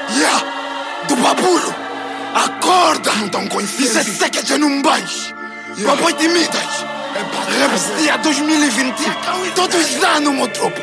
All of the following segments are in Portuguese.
Yeah, do babulo. Acorda, não tão consciente. Isso é que já não vais. Papai timidas. Repressia 2020. Todos os anos, meu tropa.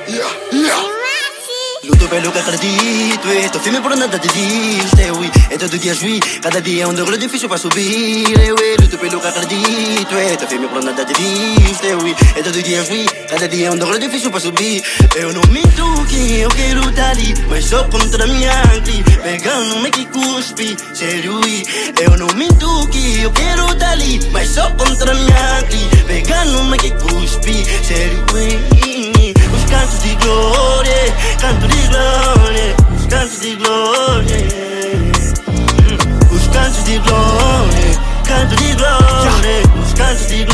Luto pelo que acredito, estou firme por nada desisto. É todo dia juiz, cada dia é um degrau difícil para subir. Luto pelo que acredito, estou firme por nada desisto. É todo dia juiz, cada dia é um degrau difícil para subir. Eu não minto que eu quero estar ali, mas só contra minha arte, pegando-me que cuspe, sério. Eu não minto que eu quero estar ali, mas só contra minha arte, pegando-me que cuspe, sério. Os cantos de glória, canto de glória, os cantos de glória, os cantos de glória, canto de glória, os cantos de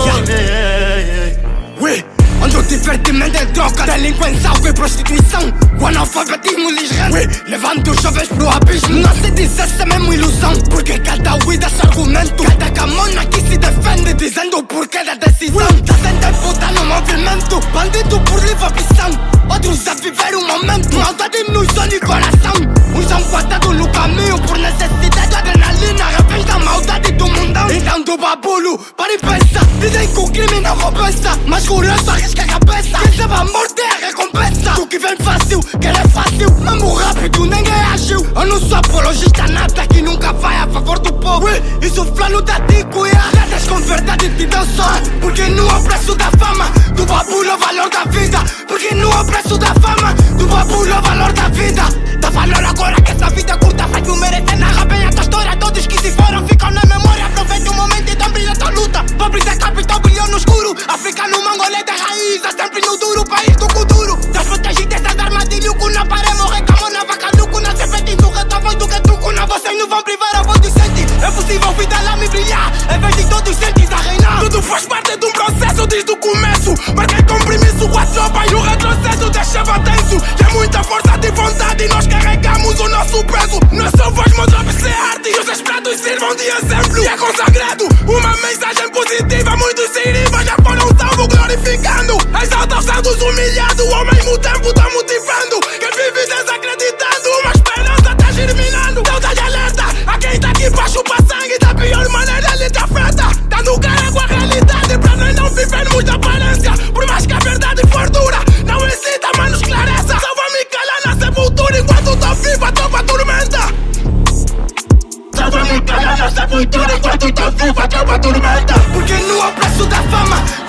glória. Onde o divertimento é droga, delinquência, álcool e prostituição. O analfabetismo lhes rende, levando os jovens pro abismo. Não se diz essa é mesmo ilusão, porque cada uida esse argumento, cada camona que se defende, dizendo o porquê da decisão. Tá sem tempo, tá no movimento, bandido por livre opção, outros a viver um momento, maldade nos olhos e coração. Uns são cortados no caminho por necessidade, adrenalina, revés da maldade do mundão. Então do babulo, para e pensa, dizem que o crime não compensa, mas curioso arrisca a cabeça. Quem sabe a morte é a recompensa. Tu que vem fácil, quer é fácil, mesmo rápido, ninguém agiu. Eu não sou apologista nada, que nunca vai a favor do povo. Isso plano da tico, Tratas com verdade te dão só, porque não é o preço da fama. Do babulo é o valor da vida, porque não é o preço da fama. Do babulo é o valor da vida. Dá valor agora que essa vida curta faz me merecer. Narra bem a tua história, todos que se foram ficam na memória. Aproveita o momento e então brilha tua luta. Pobre da capital brilhou no escuro, africano mangoleta raiz, sempre no duro, país do futuro. Das protegido dessas armadilhas, que não paremos, recamo na vaca, nuco, na serpente, insurreta, voz do que truco, não vocês não vão privar a voz de sente. É possível vida lá me brilhar, em vez de todos sentes a reinar. Tudo faz parte de um processo desde o começo, mas quem compromisso, o atropa e o retrocesso deixava tenso. Tem muita força de vontade e nós carregamos o nosso peso. Não é só voz, meu drop, isso é arte e os esperados sirvam de exemplo. E é consagrado uma mensagem positiva, muitos se iriam, já foram salvos glorificando a exaltação dos humilhados. Ao mesmo tempo tá motivando quem vive desacreditando, uma esperança tá germinando. Então tá de alerta a quem tá aqui pra chupar sangue, da pior maneira ele te afeta, dando cara com a realidade pra nós não vivermos da aparência. Por mais que a verdade for dura, não excita, mas nos esclareça. Só vou me calar na sepultura enquanto tô viva, tô com a tormenta. Só vou me calar na sepultura enquanto tô viva, tô com a tormenta. Porque não é o preço da fama,